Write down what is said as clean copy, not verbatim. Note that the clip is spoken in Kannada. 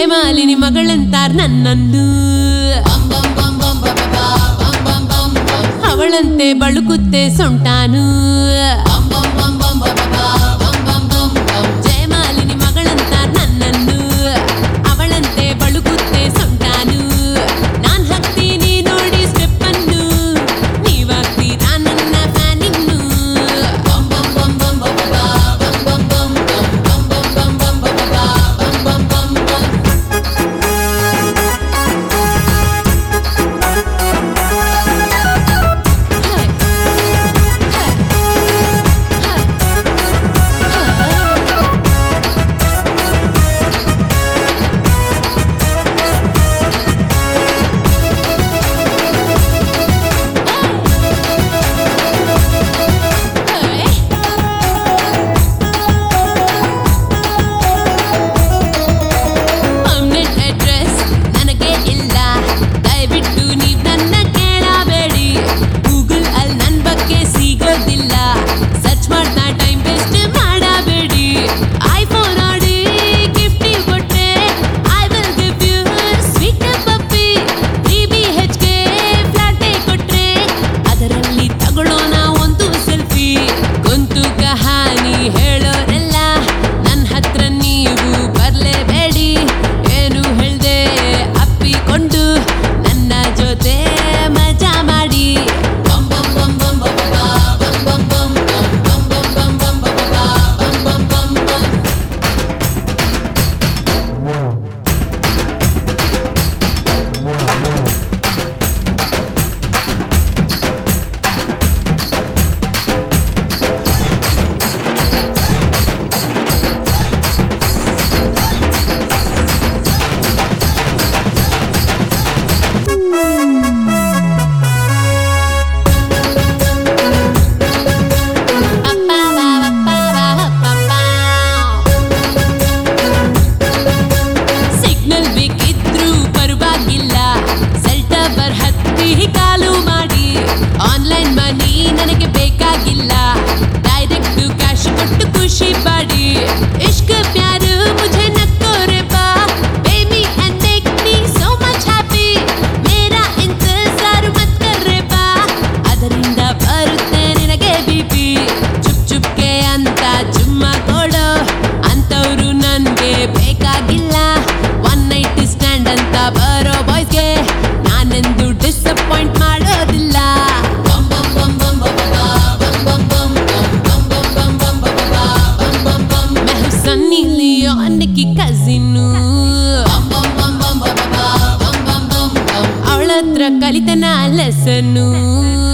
ಜಯಮಾಲಿನಿ ಮಗಳಂತಾರ್ ನನ್ನನ್ನು ಅವಳಂತೆ ಬಳುಕುತ್ತೆ ಸೊಂಟಾನು ಜಯಮಾಲಿನಿ ಮಗಳಂತಾರ್ ನನ್ನನ್ನು ಅವಳಂತೆ ಬಳುಕುತ್ತೆ ಸೊಂಟಾನು ನಾನ್ ಹಾಕ್ತೀನಿ ನೋಡಿ ಸ್ಟೆಪ್ಪನ್ನು ನೀವಾಗ್ತೀರಾ ನನ್ನ ಫ್ಯಾನಿನ್ನು ಆನ್ಲೈನ್ ಮನಿ ನನಗೆ ಬೇಕಾಗಿಲ್ಲ ಡೈರೆಕ್ಟ್ ಕ್ಯಾಶ್ ಕೊಟ್ಟು ಖುಷಿ ಪಡಿ ಇಷ್ಕ್ ಪ್ಯಾರ್ ಮುझे ನಕ್ಕೋರೆ ಬಾ baby and make me so much happy ಮೇರಾ ಇಂತಜಾರ್ ಮತ್ ಕರ್ರೆ ಬಾ ಅದರಿಂದ ಬರುತ್ತೆ ನಿನಗೆ ಬಿಪಿ ಚುಪ್ ಚುಪ್ಕೆ ಅಂತ ಚುಮ್ಮ ಕೊಡೋ ಅಂತವ್ರು ನನ್ಗೆ ಬೇಕಾಗಿಲ್ಲ ಒನ್ ನೈಟ್ ಸ್ಟ್ಯಾಂಡ್ ಅಂತ ಬರೋ ಬಾಯ್ಸ್ಗೆ ನಾನೆಂದು ಡಿಸಪಾಯಿಂಟ್ ಮಾಡೋದಿಲ್ಲ सन्नी लियोन की कजिनु ಅವಳತ್ರ ಕಲಿತನ ಲೆಸನ್ನು